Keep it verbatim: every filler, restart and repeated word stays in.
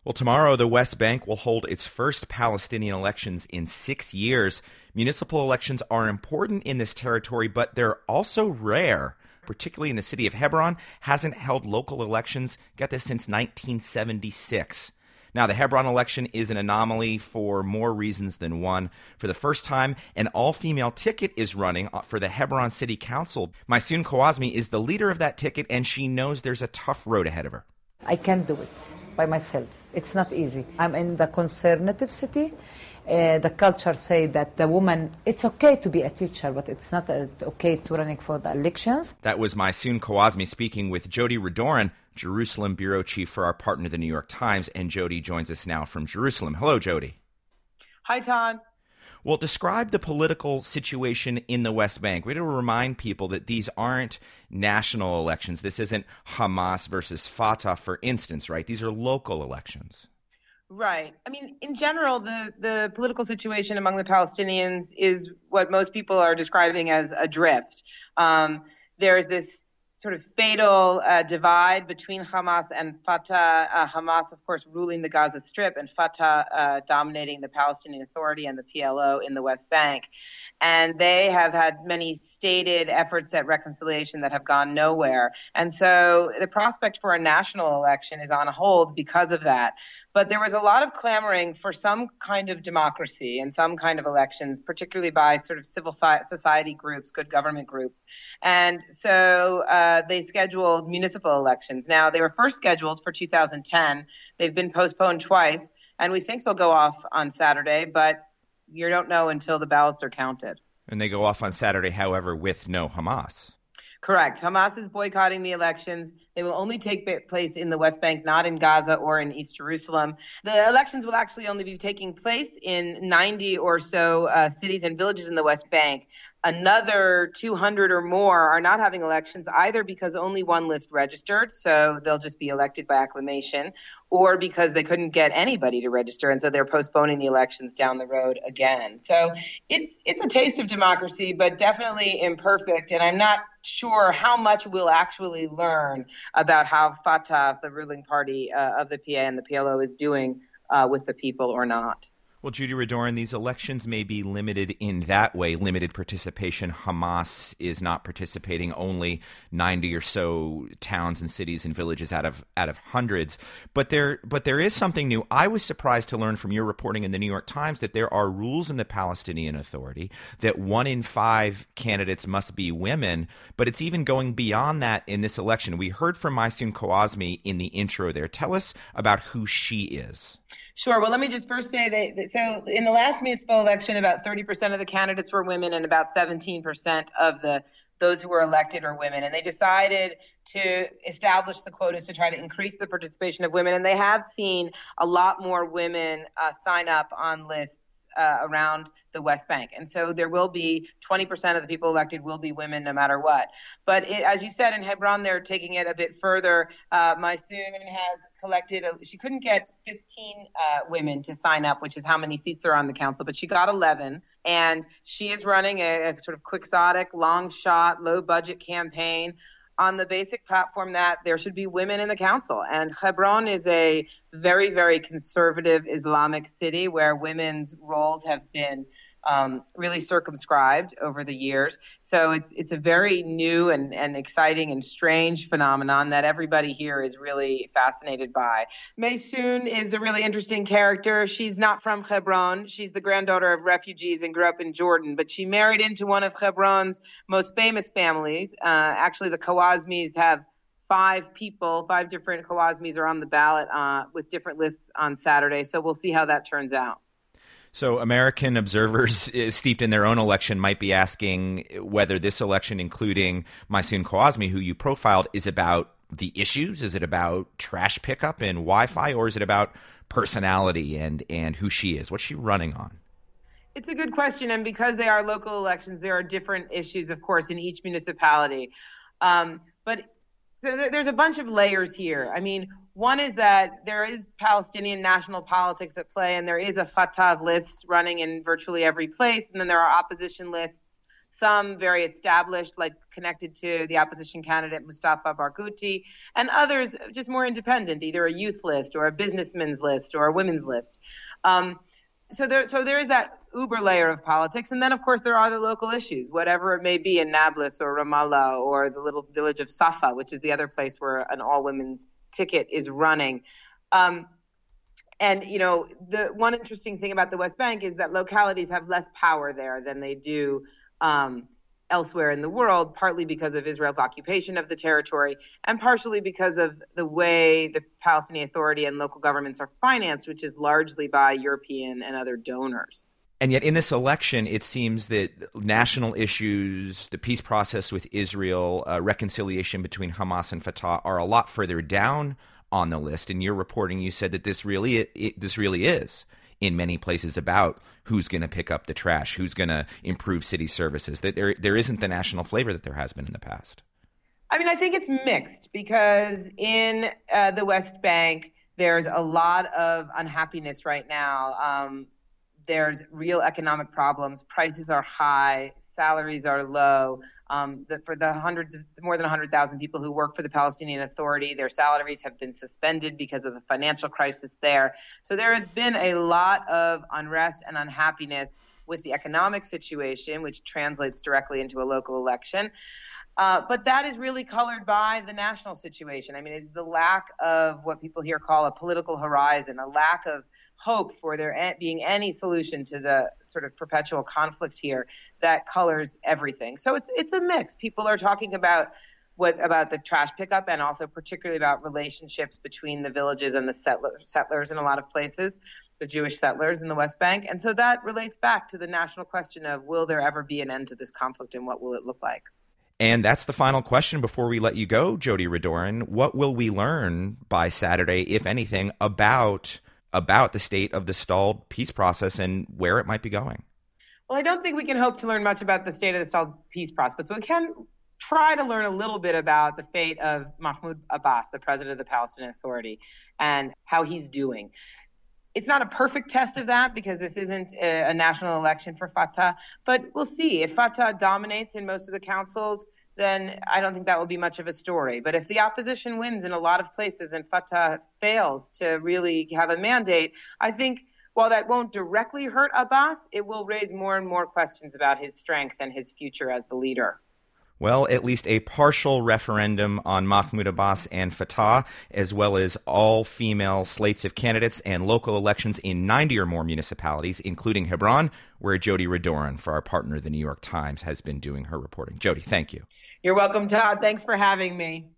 Well, tomorrow the West Bank will hold its first Palestinian elections in six years. Municipal elections are important in this territory, but they're also rare. Particularly in the city of Hebron, hasn't held local elections, get this, since nineteen seventy-six. Now, the Hebron election is an anomaly for more reasons than one. For the first time, an all-female ticket is running for the Hebron City Council. Maysoon Kawazmi is the leader of that ticket, and she knows there's a tough road ahead of her. I can't do it by myself. It's not easy. I'm in the conservative city. Uh, the culture say that the woman, it's okay to be a teacher, but it's not uh, okay to running for the elections. That was Maysoon Kawazmi speaking with Jody Redoran, Jerusalem bureau chief for our partner, the New York Times, and Jody joins us now from Jerusalem. Hello, Jody. Hi, Todd. Well, describe the political situation in the West Bank. We have to remind people that these aren't national elections. This isn't Hamas versus Fatah, for instance, right? These are local elections. Right. I mean, in general, the, the political situation among the Palestinians is what most people are describing as adrift. Um, there's this sort of fatal uh, divide between Hamas and Fatah. Uh, Hamas, of course, ruling the Gaza Strip, and Fatah uh, dominating the Palestinian Authority and the P L O in the West Bank. And they have had many stated efforts at reconciliation that have gone nowhere. And so the prospect for a national election is on hold because of that. But there was a lot of clamoring for some kind of democracy and some kind of elections, particularly by sort of civil society groups, good government groups. And so uh, they scheduled municipal elections. Now, they were first scheduled for two thousand ten. They've been postponed twice, and we think they'll go off on Saturday, but you don't know until the ballots are counted. And they go off on Saturday, however, with no Hamas. Correct. Hamas is boycotting the elections. They will only take place in the West Bank, not in Gaza or in East Jerusalem. The elections will actually only be taking place in ninety or so uh, cities and villages in the West Bank. Another two hundred or more are not having elections, either because only one list registered, so they'll just be elected by acclamation, or because they couldn't get anybody to register, and so they're postponing the elections down the road again. So it's it's a taste of democracy, but definitely imperfect, and I'm not sure how much we'll actually learn about how Fatah, the ruling party uh, of the P A and the P L O, is doing uh, with the people or not. Well, Judy Redoran, these elections may be limited in that way, limited participation. Hamas is not participating, only ninety or so towns and cities and villages out of out of hundreds. But there but there is something new. I was surprised to learn from your reporting in the New York Times that there are rules in the Palestinian Authority that one in five candidates must be women, but it's even going beyond that in this election. We heard from Maysoon Kawazmi in the intro there. Tell us about who she is. Sure. Well, let me just first say that, so in the last municipal election, about thirty percent of the candidates were women and about seventeen percent of the those who were elected are women. And they decided to establish the quotas to try to increase the participation of women. And they have seen a lot more women uh, sign up on lists Uh, around the West Bank. And so there will be twenty percent of the people elected will be women no matter what. But it, as you said, in Hebron, they're taking it a bit further. Uh, Maysoon has collected, a, she couldn't get fifteen uh, women to sign up, which is how many seats are on the council, but she got eleven. And she is running a, a sort of quixotic, long shot, low budget campaign on the basic platform that there should be women in the council. And Hebron is a very, very conservative Islamic city where women's roles have been um, really circumscribed over the years. So it's it's a very new and, and exciting and strange phenomenon that everybody here is really fascinated by. Maysoon is a really interesting character. She's not from Hebron. She's the granddaughter of refugees and grew up in Jordan, but she married into one of Hebron's most famous families. Uh, actually, the Kawazmis have five people, five different Kawazmis are on the ballot uh, with different lists on Saturday. So we'll see how that turns out. So American observers steeped in their own election might be asking whether this election, including Maysoon Kawazmi, who you profiled, is about the issues? Is it about trash pickup and Wi-Fi, or is it about personality and, and who she is? What's she running on? It's a good question, and because they are local elections, there are different issues, of course, in each municipality. Um, but so th- there's a bunch of layers here. I mean, one is that there is Palestinian national politics at play, and there is a Fatah list running in virtually every place, and then there are opposition lists, some very established, like connected to the opposition candidate Mustafa Barghouti, and others just more independent, either a youth list or a businessman's list or a women's list. Um, so there, so there is that uber layer of politics, and then of course there are the local issues, whatever it may be in Nablus or Ramallah or the little village of Safa, which is the other place where an all-women's ticket is running. Um, And, you know, the one interesting thing about the West Bank is that localities have less power there than they do um, elsewhere in the world, partly because of Israel's occupation of the territory and partially because of the way the Palestinian Authority and local governments are financed, which is largely by European and other donors. And yet in this election, it seems that national issues, the peace process with Israel, uh, reconciliation between Hamas and Fatah are a lot further down on the list. In your reporting, you said that this really it, this really is in many places about who's going to pick up the trash, who's going to improve city services. That there there isn't the national flavor that there has been in the past. I mean, I think it's mixed because in uh, the West Bank, there's a lot of unhappiness right now. Um, There's real economic problems. Prices are high. Salaries are low. Um, the, for the hundreds of more than one hundred thousand people who work for the Palestinian Authority, their salaries have been suspended because of the financial crisis there. So there has been a lot of unrest and unhappiness with the economic situation, which translates directly into a local election. Uh, but that is really colored by the national situation. I mean, it's the lack of what people here call a political horizon, a lack of hope for there being any solution to the sort of perpetual conflict here that colors everything. So it's it's a mix. People are talking about what about the trash pickup and also particularly about relationships between the villages and the settler, settlers in a lot of places, the Jewish settlers in the West Bank. And so that relates back to the national question of will there ever be an end to this conflict and what will it look like? And that's the final question before we let you go, Jody Radorin. What will we learn by Saturday, if anything, about about the state of the stalled peace process and where it might be going? Well, I don't think we can hope to learn much about the state of the stalled peace process, but we can try to learn a little bit about the fate of Mahmoud Abbas, the president of the Palestinian Authority, and how he's doing. It's not a perfect test of that because this isn't a, a national election for Fatah, but we'll see. If Fatah dominates in most of the councils, then I don't think that will be much of a story. But if the opposition wins in a lot of places and Fatah fails to really have a mandate, I think while that won't directly hurt Abbas, it will raise more and more questions about his strength and his future as the leader. Well, at least a partial referendum on Mahmoud Abbas and Fatah, as well as all-female slates of candidates and local elections in ninety or more municipalities, including Hebron, where Jody Radorin, for our partner, The New York Times, has been doing her reporting. Jody, thank you. You're welcome, Todd. Thanks for having me.